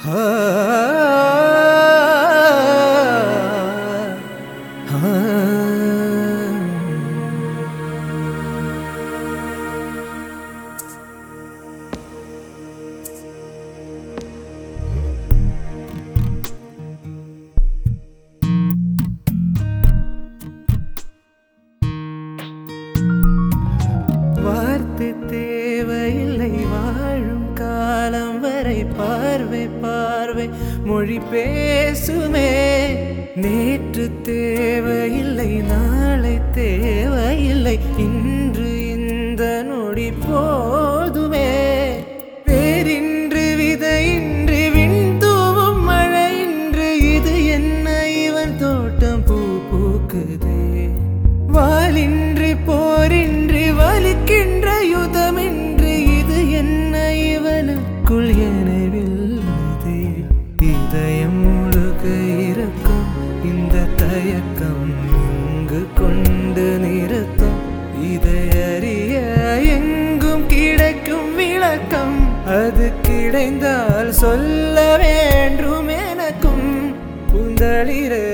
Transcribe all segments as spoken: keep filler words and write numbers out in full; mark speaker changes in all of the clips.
Speaker 1: வார்த்தை தேவையில்லை வாழும் காலம் வரை பார்வை பார்வை மொழி பேசுமே. நேற்று தேவையில்லை நாளை தேவையில்லை இன்று இந்த நொடி போதுமே. வேறின்று விதையின்றி விண்தூவும் மழையின்று இது என்ன இவன் தோட்டம் பூ பூக்குதே. வாளின்றி போரின்றி வலிக்கின்ற யுதமின்றி இது என்ன இவனுக்குள் எனவில்லை. இதயம் முழுக்க இருக்கும் இந்த தயக்கம் இங்கு கொண்டு நிறுத்தும். இதை அறிய எங்கும் கிடைக்கும் விளக்கம் அது கிடைந்தால் சொல்ல வேண்டும் எனக்கும் புந்தளிரே.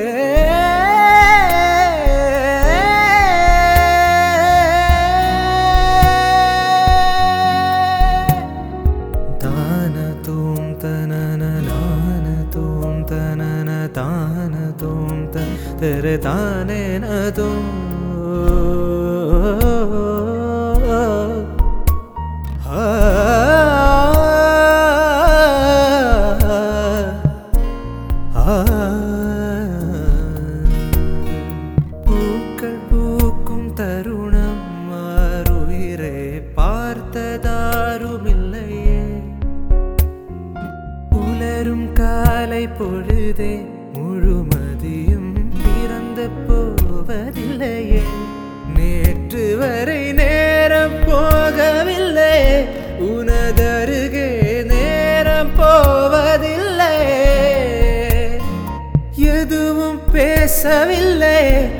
Speaker 1: तान तुम तेरे ताने न तुम பூக்கள் பூக்கும் தருணம் மாறுயிரே பார்த்ததாருமில்லையே. புலரும் காலை பொழுதே முழுமதியும் பிறந்த போவதில்லையே. நேற்று வரை நேரம் போகவில்லை உனதருகே நேரம் போவதில்லை. எதுவும் பேசவில்லை